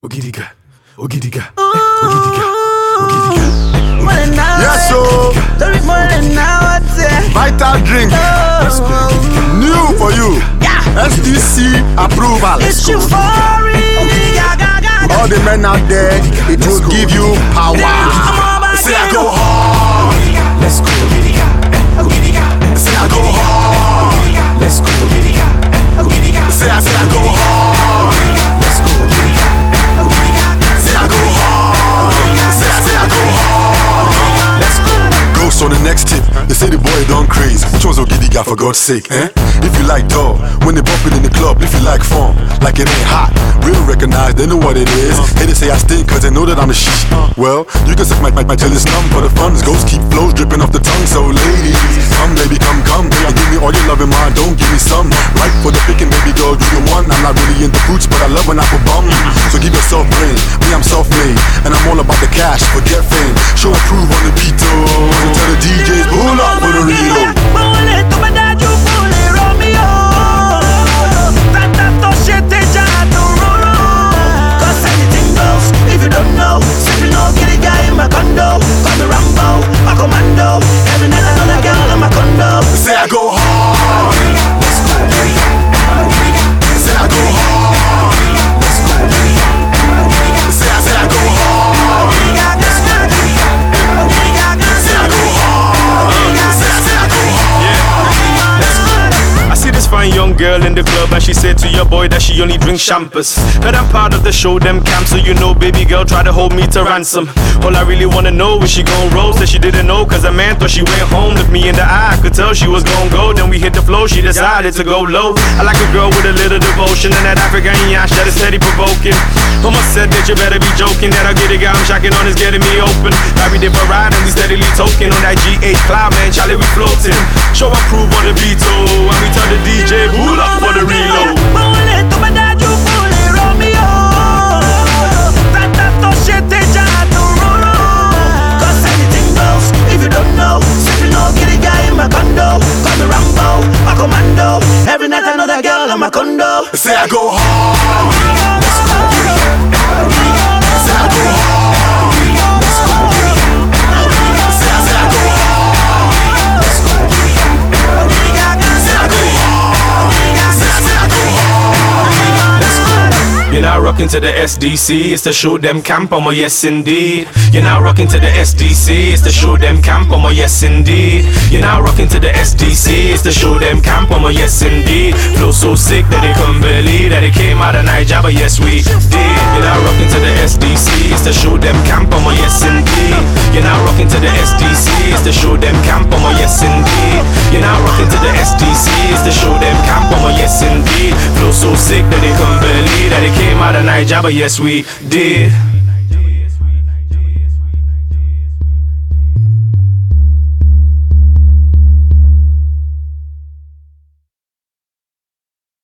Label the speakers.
Speaker 1: Ogidiga, Ogidiga, Ogidiga, Ogidiga.
Speaker 2: Yes, so Vital drink, new for you. SDC approval.
Speaker 3: It's euphoria.
Speaker 2: All the men out there, it will give you power. Say I go hard.
Speaker 1: Let's go.
Speaker 2: Say I go hard.
Speaker 1: Let's go.
Speaker 2: Say I go hard.
Speaker 1: Let's go.
Speaker 2: Say I go hard. Say I go hard.
Speaker 1: Let's go.
Speaker 2: Ghost on the next tip. They say the boy done crazy. Which one's Ogidiga for God's sake, eh? If you like dog, when they bump it in the club. If you like fun, like it ain't hot. Real recognize, they know what it is. Haters say I stink cause they know that I'm the shit. Well, you can suck my jealous numb for the funds. Ghost keep flows dripping off the tongue. So ladies, come baby, come. And give me all your loving, ma, don't give me some. Right for the picking, baby girl, you the one. I'm not really into fruits, but I love when I put bum. So give yourself brain, me I'm self-made. And I'm all about the cash, forget fame. Show and prove on the beat, and tell the DJs, pull up for the reload.
Speaker 3: If you don't know, simply know, get a guy in my condo. Call me Rambo, my commando. Every night another girl in my condo.
Speaker 2: Say I go hard.
Speaker 1: Let's go.
Speaker 2: Say I go hard.
Speaker 1: Let's go.
Speaker 2: Say I go hard. Say I go hard. Say I go hard.
Speaker 4: I see this fine young girl in the club and she said to your boy that she only drinks champers. But I'm part of the show them camp, so you know baby girl try to hold me to ransom. All I really wanna know is she gon' roll. Said she didn't know cause a man thought she went home. Looked me in the eye, I could tell she was gon' go. Then we hit the flow, she decided to go low. I like a girl with a little devotion and that African yash that is steady provoking. Almost said that you better be joking, that I'll get a guy I'm shocking on is getting me open. Now we did for ride and we steadily token on that G8 cloud, man, Charlie we floating. Show and prove on the beat, oh, and we tell the DJ, pull up for the reload.
Speaker 3: Cause anything goes, if you don't know, simply know, get a guy in my condo. Call me Rambo, my commando. Every night another girl in my condo.
Speaker 2: Say I go hard. Say I go hard. Say I go hard. Say I go hard. Say I go hard.
Speaker 4: You're now rocking to the SDC, it's to show them camp, oh yes indeed. You're now rocking to the SDC, it's to show them camp, oh yes indeed. You're now rocking to the SDC, it's to show them camp, oh yes indeed. Flow so sick that they couldn't believe that it came out of Nigeria, but yes we did. You're now rocking to the SDC, it's to show them camp, oh yes indeed. You're now rocking to the SDC, it's to show them camp, oh yes indeed. You're now rocking to the SDC, it's to show them camp, oh yes indeed. Flow so sick that they couldn't believe that it came out of Nigeria, but yes we did.